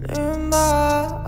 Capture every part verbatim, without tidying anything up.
Лимба.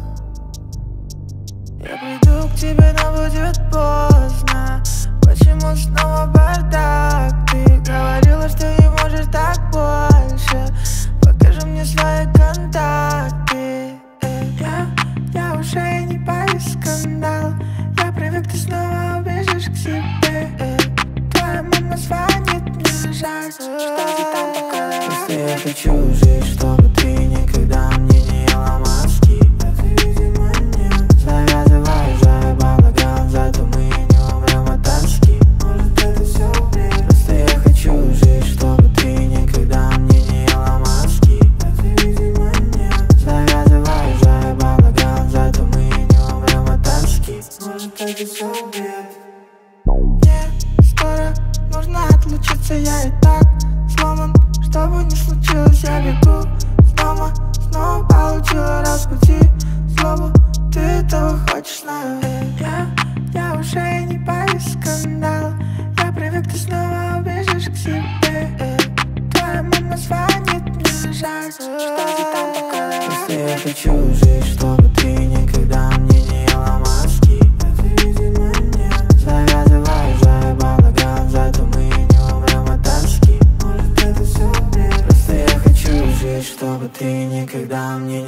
Я приду к тебе, но будет поздно. Почему снова бардак? Ты говорила, что не можешь так больше. Покажи мне свои контакты. Я, я уже не боюсь скандал. Я привык, ты снова убежишь к себе. Твоя мама звонит, мне жаль, что ты там такая. Просто я хочу жить, чтобы ты никогда мне не ела мозги. Это, видимо, нет. Завязывай уже балаган, зато мы не умрем от тоски. Может, это все бред. Просто я хочу жить, чтобы ты никогда мне не ела мозги. Это, видимо, нет. Завязывай уже балаган, зато мы не умрем от тоски. Может, это все бред. Мне скоро нужно отлучиться, я и так сломан. Что бы ни случилось, я бегу с дома. Снова получила разбуди злобу. Ты этого хочешь, знаю. Я, я уже не боюсь скандала. Я привык, ты снова убежишь к себе. Твоя мама звонит, мне жаль, что ты там такая. Просто я хочу жить, чтобы ты никогда мне не ела мозги. Это, видимо, нет. Завязывай уже балаган, зато мы не умрем от тоски. Может, это все бред. Просто я хочу жить, чтобы ты никогда мне